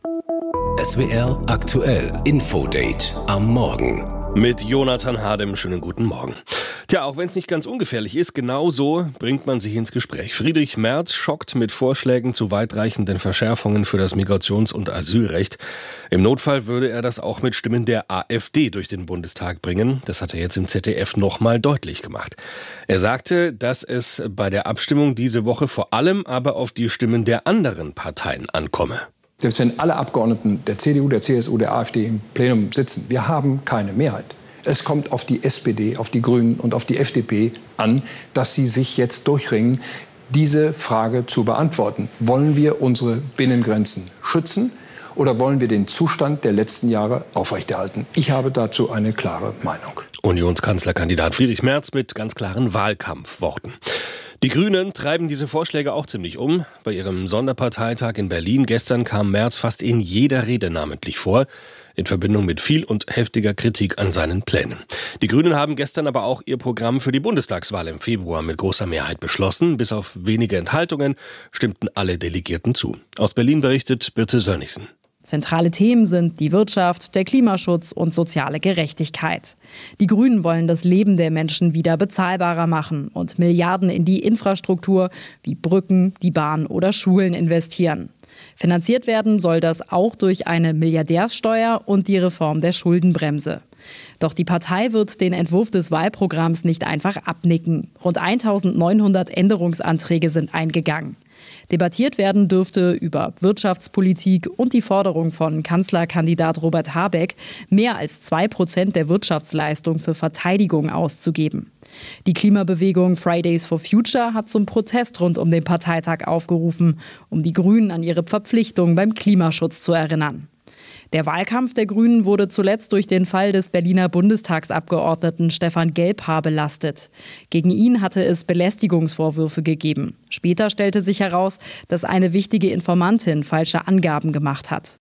SWR aktuell Infodate am Morgen. Mit Jonathan Hadem, schönen guten Morgen. Tja, auch wenn es nicht ganz ungefährlich ist, genau so bringt man sich ins Gespräch. Friedrich Merz schockt mit Vorschlägen zu weitreichenden Verschärfungen für das Migrations- und Asylrecht. Im Notfall würde er das auch mit Stimmen der AfD durch den Bundestag bringen. Das hat er jetzt im ZDF nochmal deutlich gemacht. Er sagte, dass es bei der Abstimmung diese Woche vor allem aber auf die Stimmen der anderen Parteien ankomme. Selbst wenn alle Abgeordneten der CDU, der CSU, der AfD im Plenum sitzen, wir haben keine Mehrheit. Es kommt auf die SPD, auf die Grünen und auf die FDP an, dass sie sich jetzt durchringen, diese Frage zu beantworten. Wollen wir unsere Binnengrenzen schützen oder wollen wir den Zustand der letzten Jahre aufrechterhalten? Ich habe dazu eine klare Meinung. Unionskanzlerkandidat Friedrich Merz mit ganz klaren Wahlkampfworten. Die Grünen treiben diese Vorschläge auch ziemlich um. Bei ihrem Sonderparteitag in Berlin gestern kam Merz fast in jeder Rede namentlich vor, in Verbindung mit viel und heftiger Kritik an seinen Plänen. Die Grünen haben gestern aber auch ihr Programm für die Bundestagswahl im Februar mit großer Mehrheit beschlossen. Bis auf wenige Enthaltungen stimmten alle Delegierten zu. Aus Berlin berichtet Birte Sönnigsen. Zentrale Themen sind die Wirtschaft, der Klimaschutz und soziale Gerechtigkeit. Die Grünen wollen das Leben der Menschen wieder bezahlbarer machen und Milliarden in die Infrastruktur wie Brücken, die Bahn oder Schulen investieren. Finanziert werden soll das auch durch eine Milliardärssteuer und die Reform der Schuldenbremse. Doch die Partei wird den Entwurf des Wahlprogramms nicht einfach abnicken. Rund 1900 Änderungsanträge sind eingegangen. Debattiert werden dürfte über Wirtschaftspolitik und die Forderung von Kanzlerkandidat Robert Habeck, mehr als 2% der Wirtschaftsleistung für Verteidigung auszugeben. Die Klimabewegung Fridays for Future hat zum Protest rund um den Parteitag aufgerufen, um die Grünen an ihre Verpflichtung beim Klimaschutz zu erinnern. Der Wahlkampf der Grünen wurde zuletzt durch den Fall des Berliner Bundestagsabgeordneten Stefan Gelbhaar belastet. Gegen ihn hatte es Belästigungsvorwürfe gegeben. Später stellte sich heraus, dass eine wichtige Informantin falsche Angaben gemacht hat.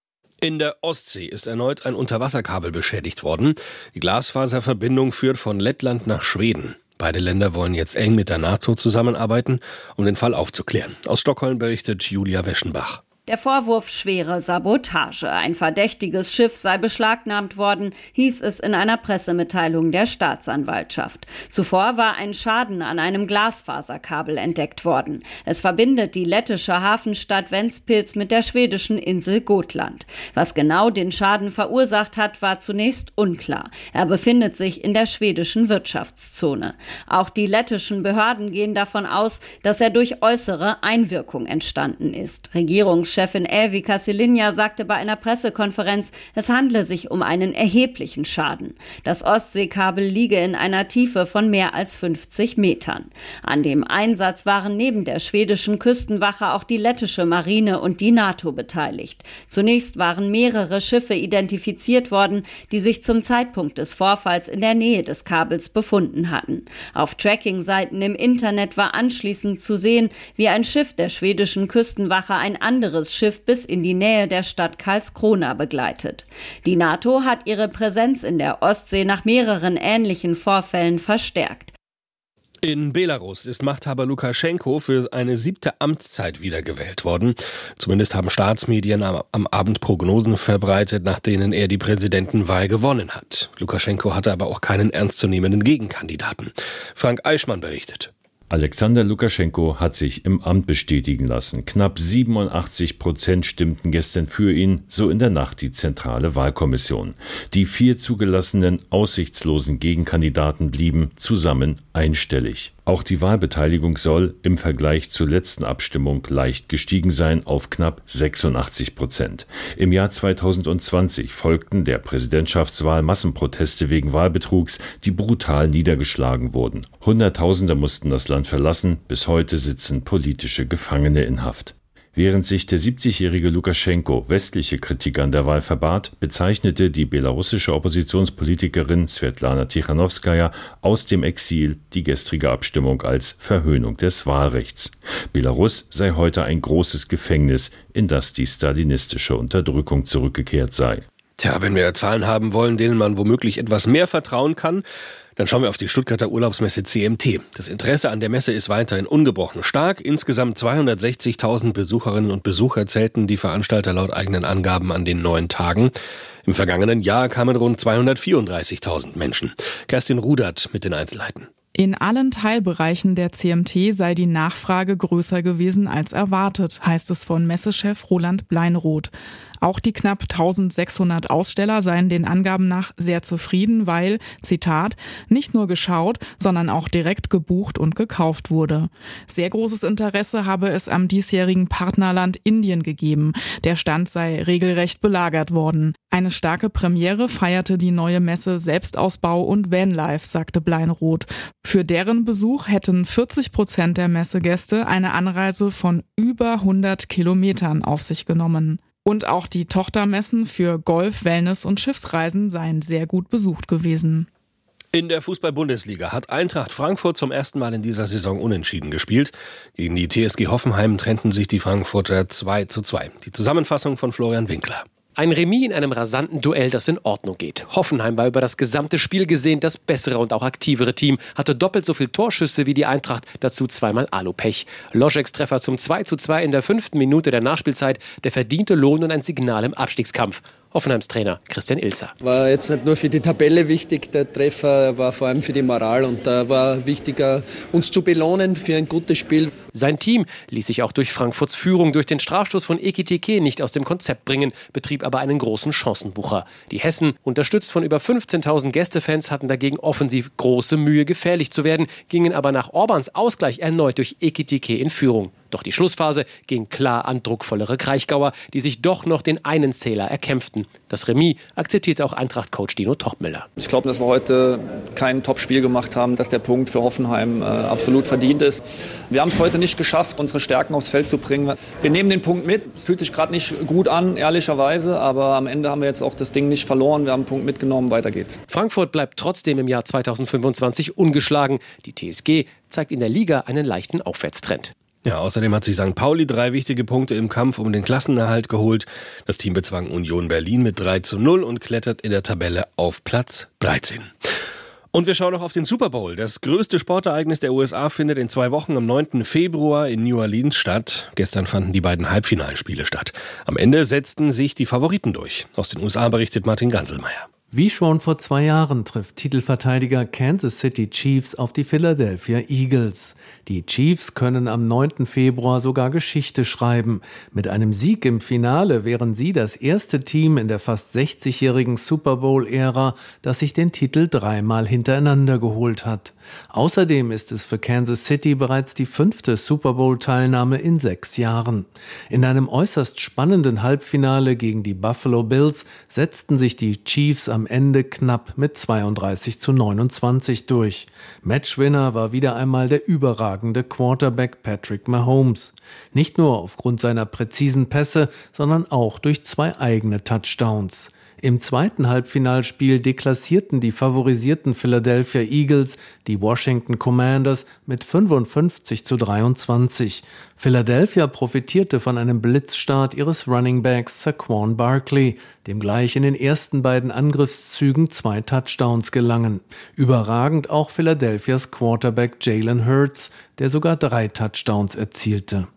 In der Ostsee ist erneut ein Unterwasserkabel beschädigt worden. Die Glasfaserverbindung führt von Lettland nach Schweden. Beide Länder wollen jetzt eng mit der NATO zusammenarbeiten, um den Fall aufzuklären. Aus Stockholm berichtet Julia Weschenbach. Der Vorwurf schwere Sabotage. Ein verdächtiges Schiff sei beschlagnahmt worden, hieß es in einer Pressemitteilung der Staatsanwaltschaft. Zuvor war ein Schaden an einem Glasfaserkabel entdeckt worden. Es verbindet die lettische Hafenstadt Ventspils mit der schwedischen Insel Gotland. Was genau den Schaden verursacht hat, war zunächst unklar. Er befindet sich in der schwedischen Wirtschaftszone. Auch die lettischen Behörden gehen davon aus, dass er durch äußere Einwirkung entstanden ist. Regierungschefin Elvi Kassilinja sagte bei einer Pressekonferenz, es handle sich um einen erheblichen Schaden. Das Ostseekabel liege in einer Tiefe von mehr als 50 Metern. An dem Einsatz waren neben der schwedischen Küstenwache auch die lettische Marine und die NATO beteiligt. Zunächst waren mehrere Schiffe identifiziert worden, die sich zum Zeitpunkt des Vorfalls in der Nähe des Kabels befunden hatten. Auf Tracking-Seiten im Internet war anschließend zu sehen, wie ein Schiff der schwedischen Küstenwache ein anderes Schiff bis in die Nähe der Stadt Karlskrona begleitet. Die NATO hat ihre Präsenz in der Ostsee nach mehreren ähnlichen Vorfällen verstärkt. In Belarus ist Machthaber Lukaschenko für eine 7. Amtszeit wiedergewählt worden. Zumindest haben Staatsmedien am Abend Prognosen verbreitet, nach denen er die Präsidentenwahl gewonnen hat. Lukaschenko hatte aber auch keinen ernstzunehmenden Gegenkandidaten. Frank Eichmann berichtet. Alexander Lukaschenko hat sich im Amt bestätigen lassen. Knapp 87% stimmten gestern für ihn, so in der Nacht die Zentrale Wahlkommission. Die 4 zugelassenen, aussichtslosen Gegenkandidaten blieben zusammen einstellig. Auch die Wahlbeteiligung soll im Vergleich zur letzten Abstimmung leicht gestiegen sein auf knapp 86%. Im Jahr 2020 folgten der Präsidentschaftswahl Massenproteste wegen Wahlbetrugs, die brutal niedergeschlagen wurden. Hunderttausende mussten das Land verlassen, bis heute sitzen politische Gefangene in Haft. Während sich der 70-jährige Lukaschenko westliche Kritik an der Wahl verbat, bezeichnete die belarussische Oppositionspolitikerin Svetlana Tichanowskaja aus dem Exil die gestrige Abstimmung als Verhöhnung des Wahlrechts. Belarus sei heute ein großes Gefängnis, in das die stalinistische Unterdrückung zurückgekehrt sei. Tja, wenn wir Zahlen haben wollen, denen man womöglich etwas mehr vertrauen kann, Dann schauen wir auf die Stuttgarter Urlaubsmesse CMT. Das Interesse an der Messe ist weiterhin ungebrochen stark. Insgesamt 260.000 Besucherinnen und Besucher zählten die Veranstalter laut eigenen Angaben an den 9 Tagen. Im vergangenen Jahr kamen rund 234.000 Menschen. Kerstin Rudert mit den Einzelheiten. In allen Teilbereichen der CMT sei die Nachfrage größer gewesen als erwartet, heißt es von Messechef Roland Bleinroth. Auch die knapp 1600 Aussteller seien den Angaben nach sehr zufrieden, weil, Zitat, nicht nur geschaut, sondern auch direkt gebucht und gekauft wurde. Sehr großes Interesse habe es am diesjährigen Partnerland Indien gegeben. Der Stand sei regelrecht belagert worden. Eine starke Premiere feierte die neue Messe Selbstausbau und Vanlife, sagte Bleinroth. Für deren Besuch hätten 40% der Messegäste eine Anreise von über 100 Kilometern auf sich genommen. Und auch die Tochtermessen für Golf, Wellness und Schiffsreisen seien sehr gut besucht gewesen. In der Fußball-Bundesliga hat Eintracht Frankfurt zum ersten Mal in dieser Saison unentschieden gespielt. Gegen die TSG Hoffenheim trennten sich die Frankfurter 2:2. Die Zusammenfassung von Florian Winkler. Ein Remis in einem rasanten Duell, das in Ordnung geht. Hoffenheim war über das gesamte Spiel gesehen das bessere und auch aktivere Team, hatte doppelt so viel Torschüsse wie die Eintracht, dazu zweimal Alupech. Loscheks Treffer zum 2:2 in der 5. Minute der Nachspielzeit, der verdiente Lohn und ein Signal im Abstiegskampf. Hoffenheims Trainer Christian Ilzer. War jetzt nicht nur für die Tabelle wichtig, der Treffer war vor allem für die Moral und da war wichtiger, uns zu belohnen für ein gutes Spiel. Sein Team ließ sich auch durch Frankfurts Führung durch den Strafstoß von Ekitike nicht aus dem Konzept bringen, betrieb aber einen großen Chancenbucher. Die Hessen, unterstützt von über 15.000 Gästefans, hatten dagegen offensiv große Mühe, gefährlich zu werden, gingen aber nach Orbans Ausgleich erneut durch Ekitike in Führung. Doch die Schlussphase ging klar an druckvollere Kraichgauer, die sich doch noch den einen Zähler erkämpften. Das Remis akzeptierte auch Eintracht-Coach Dino Tochmüller. Ich glaube, dass wir heute kein Top-Spiel gemacht haben, dass der Punkt für Hoffenheim absolut verdient ist. Wir haben es heute nicht geschafft, unsere Stärken aufs Feld zu bringen. Wir nehmen den Punkt mit. Es fühlt sich gerade nicht gut an, ehrlicherweise, aber am Ende haben wir jetzt auch das Ding nicht verloren. Wir haben einen Punkt mitgenommen, weiter geht's. Frankfurt bleibt trotzdem im Jahr 2025 ungeschlagen. Die TSG zeigt in der Liga einen leichten Aufwärtstrend. Ja, außerdem hat sich St. Pauli 3 wichtige Punkte im Kampf um den Klassenerhalt geholt. Das Team bezwang Union Berlin mit 3:0 und klettert in der Tabelle auf Platz 13. Und wir schauen noch auf den Super Bowl. Das größte Sportereignis der USA findet in 2 Wochen am 9. Februar in New Orleans statt. Gestern fanden die beiden Halbfinalspiele statt. Am Ende setzten sich die Favoriten durch. Aus den USA berichtet Martin Ganselmeier. Wie schon vor 2 Jahren trifft Titelverteidiger Kansas City Chiefs auf die Philadelphia Eagles. Die Chiefs können am 9. Februar sogar Geschichte schreiben. Mit einem Sieg im Finale wären sie das erste Team in der fast 60-jährigen Super Bowl-Ära, das sich den Titel 3-mal hintereinander geholt hat. Außerdem ist es für Kansas City bereits die 5. Super Bowl-Teilnahme in 6 Jahren. In einem äußerst spannenden Halbfinale gegen die Buffalo Bills setzten sich die Chiefs am Ende knapp mit 32:29 durch. Matchwinner war wieder einmal der überragende Quarterback Patrick Mahomes. Nicht nur aufgrund seiner präzisen Pässe, sondern auch durch 2 eigene Touchdowns. Im zweiten Halbfinalspiel deklassierten die favorisierten Philadelphia Eagles die Washington Commanders mit 55:23. Philadelphia profitierte von einem Blitzstart ihres Runningbacks Saquon Barkley, dem gleich in den ersten beiden Angriffszügen 2 Touchdowns gelangen. Überragend auch Philadelphias Quarterback Jalen Hurts, der sogar 3 Touchdowns erzielte.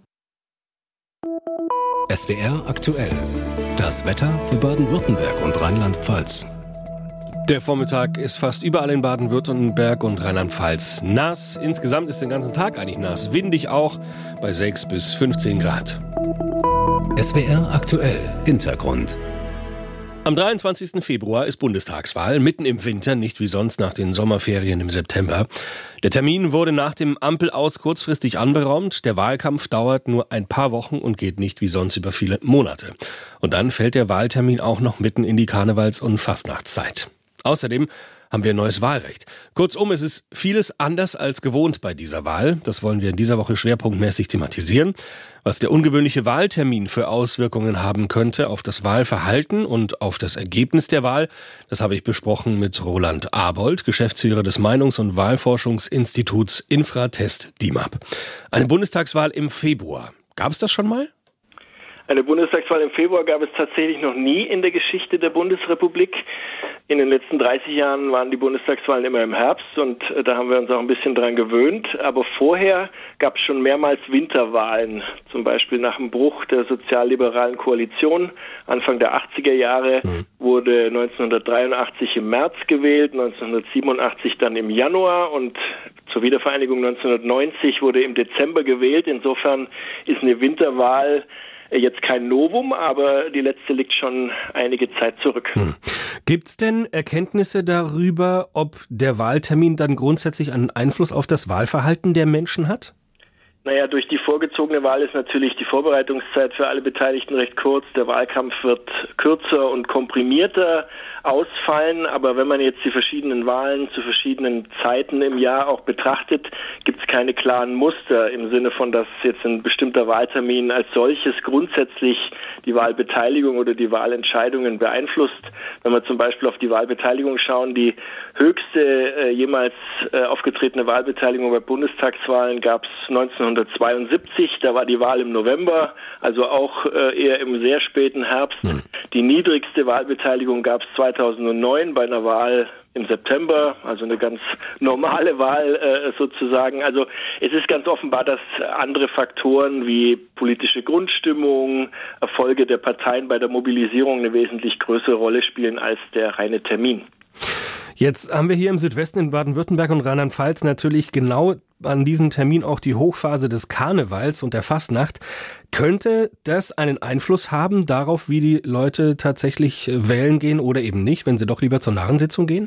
SWR aktuell. Das Wetter für Baden-Württemberg und Rheinland-Pfalz. Der Vormittag ist fast überall in Baden-Württemberg und Rheinland-Pfalz nass. Insgesamt ist den ganzen Tag eigentlich nass. Windig auch bei 6 bis 15 Grad. SWR aktuell. Hintergrund. Am 23. Februar ist Bundestagswahl, mitten im Winter, nicht wie sonst nach den Sommerferien im September. Der Termin wurde nach dem Ampel-Aus kurzfristig anberaumt. Der Wahlkampf dauert nur ein paar Wochen und geht nicht wie sonst über viele Monate. Und dann fällt der Wahltermin auch noch mitten in die Karnevals- und Fastnachtszeit. Außerdem haben wir ein neues Wahlrecht. Kurzum, es ist vieles anders als gewohnt bei dieser Wahl. Das wollen wir in dieser Woche schwerpunktmäßig thematisieren. Was der ungewöhnliche Wahltermin für Auswirkungen haben könnte auf das Wahlverhalten und auf das Ergebnis der Wahl, das habe ich besprochen mit Roland Abold, Geschäftsführer des Meinungs- und Wahlforschungsinstituts Infratest DIMAP. Eine Bundestagswahl im Februar. Gab es das schon mal? Eine Bundestagswahl im Februar gab es tatsächlich noch nie in der Geschichte der Bundesrepublik. In den letzten 30 Jahren waren die Bundestagswahlen immer im Herbst und da haben wir uns auch ein bisschen dran gewöhnt. Aber vorher gab es schon mehrmals Winterwahlen, zum Beispiel nach dem Bruch der sozialliberalen Koalition. Anfang der 80er Jahre wurde 1983 im März gewählt, 1987 dann im Januar und zur Wiedervereinigung 1990 wurde im Dezember gewählt. Insofern ist eine Winterwahl jetzt kein Novum, aber die letzte liegt schon einige Zeit zurück. Gibt es denn Erkenntnisse darüber, ob der Wahltermin dann grundsätzlich einen Einfluss auf das Wahlverhalten der Menschen hat? Naja, durch die vorgezogene Wahl ist natürlich die Vorbereitungszeit für alle Beteiligten recht kurz. Der Wahlkampf wird kürzer und komprimierter ausfallen. Aber wenn man jetzt die verschiedenen Wahlen zu verschiedenen Zeiten im Jahr auch betrachtet, gibt es keine klaren Muster im Sinne von, dass jetzt ein bestimmter Wahltermin als solches grundsätzlich die Wahlbeteiligung oder die Wahlentscheidungen beeinflusst. Wenn wir zum Beispiel auf die Wahlbeteiligung schauen, die höchste jemals aufgetretene Wahlbeteiligung bei Bundestagswahlen gab es 1972, da war die Wahl im November, also auch eher im sehr späten Herbst. Die niedrigste Wahlbeteiligung gab es 2009 bei einer Wahl im September, also eine ganz normale Wahl sozusagen. Also es ist ganz offenbar, dass andere Faktoren wie politische Grundstimmung, Erfolge der Parteien bei der Mobilisierung eine wesentlich größere Rolle spielen als der reine Termin. Jetzt haben wir hier im Südwesten in Baden-Württemberg und Rheinland-Pfalz natürlich genau an diesem Termin auch die Hochphase des Karnevals und der Fastnacht. Könnte das einen Einfluss haben darauf, wie die Leute tatsächlich wählen gehen oder eben nicht, wenn sie doch lieber zur Narrensitzung gehen?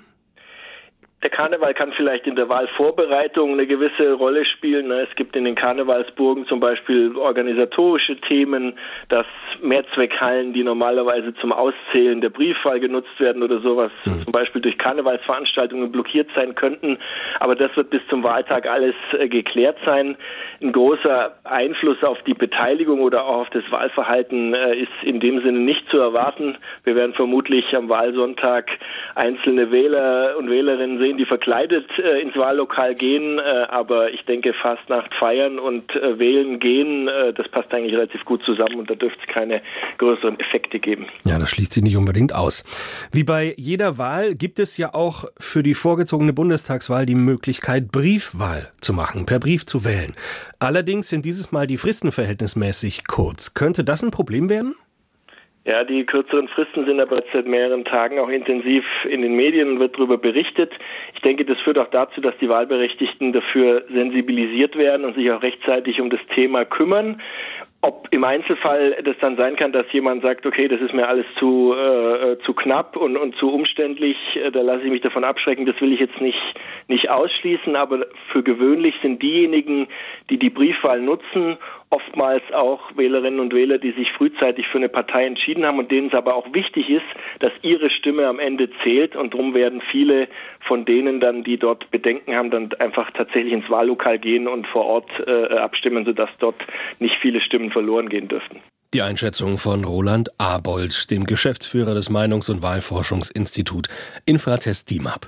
Der Karneval kann vielleicht in der Wahlvorbereitung eine gewisse Rolle spielen. Es gibt in den Karnevalsburgen zum Beispiel organisatorische Themen, dass Mehrzweckhallen, die normalerweise zum Auszählen der Briefwahl genutzt werden oder sowas, zum Beispiel durch Karnevalsveranstaltungen blockiert sein könnten. Aber das wird bis zum Wahltag alles geklärt sein. Ein großer Einfluss auf die Beteiligung oder auch auf das Wahlverhalten ist in dem Sinne nicht zu erwarten. Wir werden vermutlich am Wahlsonntag einzelne Wähler und Wählerinnen sehen, die verkleidet ins Wahllokal gehen, aber ich denke, Fastnacht feiern und wählen gehen, das passt eigentlich relativ gut zusammen und da dürfte es keine größeren Effekte geben. Ja, das schließt sich nicht unbedingt aus. Wie bei jeder Wahl gibt es ja auch für die vorgezogene Bundestagswahl die Möglichkeit, Briefwahl zu machen, per Brief zu wählen. Allerdings sind dieses Mal die Fristen verhältnismäßig kurz. Könnte das ein Problem werden? Ja, die kürzeren Fristen sind aber seit mehreren Tagen auch intensiv in den Medien und wird darüber berichtet. Ich denke, das führt auch dazu, dass die Wahlberechtigten dafür sensibilisiert werden und sich auch rechtzeitig um das Thema kümmern. Ob im Einzelfall das dann sein kann, dass jemand sagt, okay, das ist mir alles zu knapp und zu umständlich, da lasse ich mich davon abschrecken, das will ich jetzt nicht ausschließen, aber für gewöhnlich sind diejenigen, die die Briefwahl nutzen, oftmals auch Wählerinnen und Wähler, die sich frühzeitig für eine Partei entschieden haben und denen es aber auch wichtig ist, dass ihre Stimme am Ende zählt und darum werden viele von denen dann, die dort Bedenken haben, dann einfach tatsächlich ins Wahllokal gehen und vor Ort abstimmen, sodass dort nicht viele Stimmen verloren gehen dürften. Die Einschätzung von Roland Abold, dem Geschäftsführer des Meinungs- und Wahlforschungsinstitut Infratest DIMAP.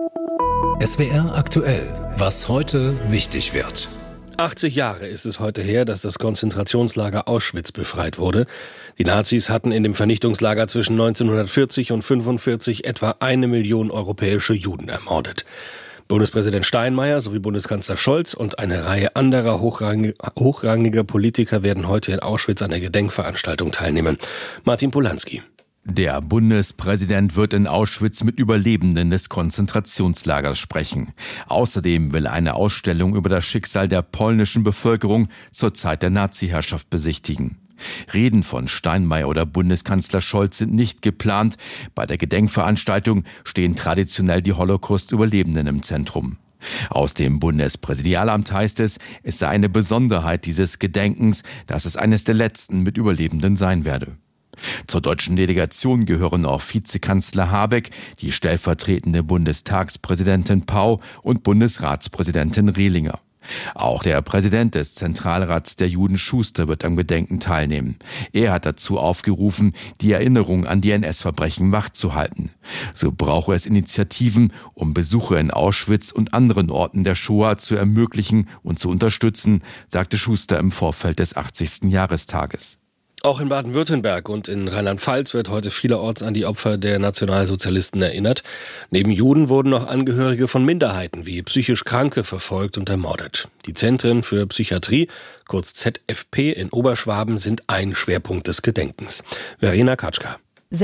SWR aktuell, was heute wichtig wird. 80 Jahre ist es heute her, dass das Konzentrationslager Auschwitz befreit wurde. Die Nazis hatten in dem Vernichtungslager zwischen 1940 und 1945 etwa 1 Million europäische Juden ermordet. Bundespräsident Steinmeier sowie Bundeskanzler Scholz und eine Reihe anderer hochrangiger Politiker werden heute in Auschwitz an der Gedenkveranstaltung teilnehmen. Martin Polanski. Der Bundespräsident wird in Auschwitz mit Überlebenden des Konzentrationslagers sprechen. Außerdem will er eine Ausstellung über das Schicksal der polnischen Bevölkerung zur Zeit der Nazi-Herrschaft besichtigen. Reden von Steinmeier oder Bundeskanzler Scholz sind nicht geplant. Bei der Gedenkveranstaltung stehen traditionell die Holocaust-Überlebenden im Zentrum. Aus dem Bundespräsidialamt heißt es sei eine Besonderheit dieses Gedenkens, dass es eines der letzten mit Überlebenden sein werde. Zur deutschen Delegation gehören auch Vizekanzler Habeck, die stellvertretende Bundestagspräsidentin Pau und Bundesratspräsidentin Rehlinger. Auch der Präsident des Zentralrats der Juden Schuster wird am Gedenken teilnehmen. Er hat dazu aufgerufen, die Erinnerung an die NS-Verbrechen wachzuhalten. So brauche es Initiativen, um Besuche in Auschwitz und anderen Orten der Shoah zu ermöglichen und zu unterstützen, sagte Schuster im Vorfeld des 80. Jahrestages. Auch in Baden-Württemberg und in Rheinland-Pfalz wird heute vielerorts an die Opfer der Nationalsozialisten erinnert. Neben Juden wurden noch Angehörige von Minderheiten wie psychisch Kranke verfolgt und ermordet. Die Zentren für Psychiatrie, kurz ZFP in Oberschwaben, sind ein Schwerpunkt des Gedenkens. Verena Katschka.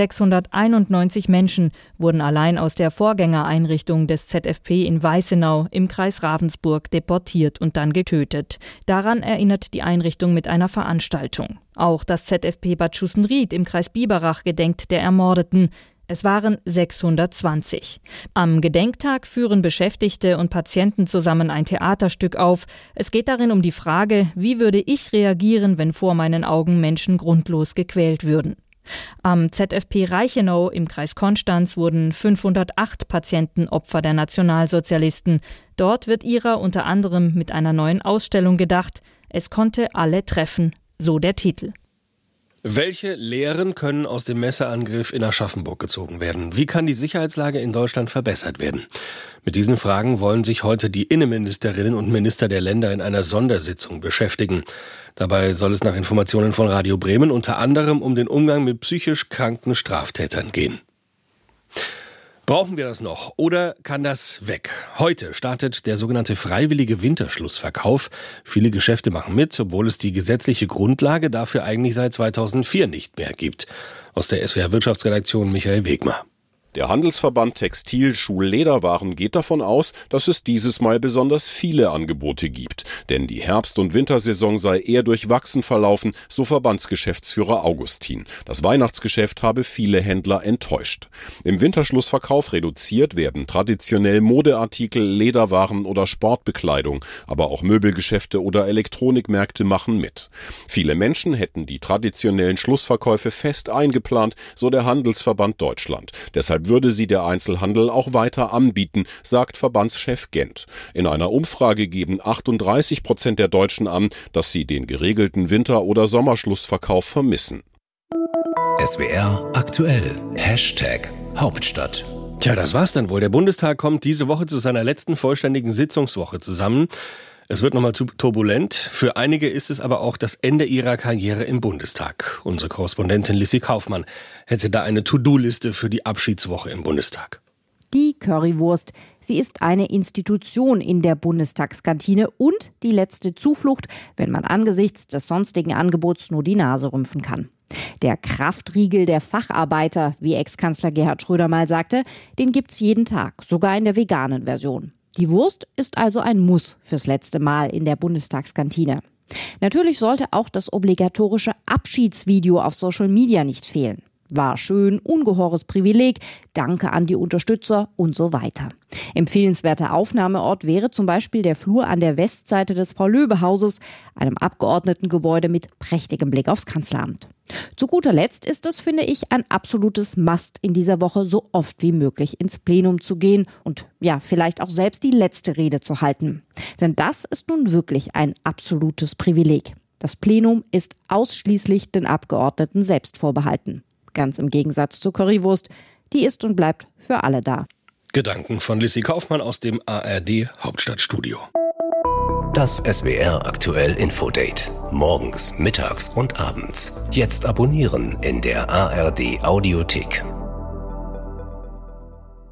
691 Menschen wurden allein aus der Vorgängereinrichtung des ZFP in Weißenau im Kreis Ravensburg deportiert und dann getötet. Daran erinnert die Einrichtung mit einer Veranstaltung. Auch das ZFP Bad Schussen-Ried im Kreis Biberach gedenkt der Ermordeten. Es waren 620. Am Gedenktag führen Beschäftigte und Patienten zusammen ein Theaterstück auf. Es geht darin um die Frage, wie würde ich reagieren, wenn vor meinen Augen Menschen grundlos gequält würden. Am ZFP Reichenau im Kreis Konstanz wurden 508 Patienten Opfer der Nationalsozialisten. Dort wird ihrer unter anderem mit einer neuen Ausstellung gedacht. Es konnte alle treffen, so der Titel. Welche Lehren können aus dem Messerangriff in Aschaffenburg gezogen werden? Wie kann die Sicherheitslage in Deutschland verbessert werden? Mit diesen Fragen wollen sich heute die Innenministerinnen und Minister der Länder in einer Sondersitzung beschäftigen. Dabei soll es nach Informationen von Radio Bremen unter anderem um den Umgang mit psychisch kranken Straftätern gehen. Brauchen wir das noch oder kann das weg? Heute startet der sogenannte freiwillige Winterschlussverkauf. Viele Geschäfte machen mit, obwohl es die gesetzliche Grundlage dafür eigentlich seit 2004 nicht mehr gibt. Aus der SWR Wirtschaftsredaktion Michael Wegmer. Der Handelsverband Textil, Schuh, Lederwaren geht davon aus, dass es dieses Mal besonders viele Angebote gibt. Denn die Herbst- und Wintersaison sei eher durchwachsen verlaufen, so Verbandsgeschäftsführer Augustin. Das Weihnachtsgeschäft habe viele Händler enttäuscht. Im Winterschlussverkauf reduziert werden traditionell Modeartikel, Lederwaren oder Sportbekleidung. Aber auch Möbelgeschäfte oder Elektronikmärkte machen mit. Viele Menschen hätten die traditionellen Schlussverkäufe fest eingeplant, so der Handelsverband Deutschland. Deshalb würde sie der Einzelhandel auch weiter anbieten, sagt Verbandschef Gent. In einer Umfrage geben 38% der Deutschen an, dass sie den geregelten Winter- oder Sommerschlussverkauf vermissen. SWR aktuell. #Hauptstadt. Tja, das war's dann wohl. Der Bundestag kommt diese Woche zu seiner letzten vollständigen Sitzungswoche zusammen. Es wird nochmal turbulent. Für einige ist es aber auch das Ende ihrer Karriere im Bundestag. Unsere Korrespondentin Lissy Kaufmann hätte da eine To-Do-Liste für die Abschiedswoche im Bundestag. Die Currywurst. Sie ist eine Institution in der Bundestagskantine und die letzte Zuflucht, wenn man angesichts des sonstigen Angebots nur die Nase rümpfen kann. Der Kraftriegel der Facharbeiter, wie Ex-Kanzler Gerhard Schröder mal sagte, den gibt's jeden Tag, sogar in der veganen Version. Die Wurst ist also ein Muss fürs letzte Mal in der Bundestagskantine. Natürlich sollte auch das obligatorische Abschiedsvideo auf Social Media nicht fehlen. War schön, ungeheures Privileg, danke an die Unterstützer und so weiter. Empfehlenswerter Aufnahmeort wäre zum Beispiel der Flur an der Westseite des Paul-Löbe-Hauses, einem Abgeordnetengebäude mit prächtigem Blick aufs Kanzleramt. Zu guter Letzt ist es, finde ich, ein absolutes Must in dieser Woche so oft wie möglich ins Plenum zu gehen und ja, vielleicht auch selbst die letzte Rede zu halten. Denn das ist nun wirklich ein absolutes Privileg. Das Plenum ist ausschließlich den Abgeordneten selbst vorbehalten. Ganz im Gegensatz zur Currywurst, die ist und bleibt für alle da. Gedanken von Lissy Kaufmann aus dem ARD Hauptstadtstudio. Das SWR aktuell Infodate. Morgens, mittags und abends. Jetzt abonnieren in der ARD Audiothek.